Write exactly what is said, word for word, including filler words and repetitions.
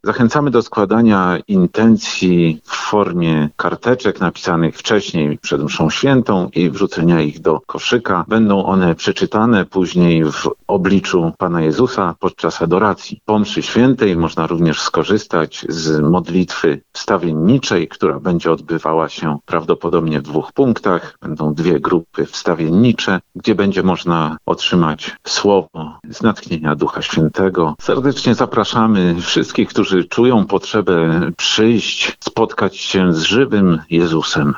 Zachęcamy do składania intencji w formie karteczek napisanych wcześniej przed mszą świętą i wrzucenia ich do koszyka. Będą one przeczytane później w obliczu Pana Jezusa podczas adoracji. Po mszy świętej można również skorzystać z modlitwy wstawienniczej, która będzie odbywała się prawdopodobnie w dwóch punktach. Będą dwie grupy wstawiennicze, gdzie będzie można otrzymać słowo z natchnienia Ducha Świętego. Serdecznie zapraszamy wszystkich, którzy czują potrzebę przyjść, spotkać się z żywym Jezusem.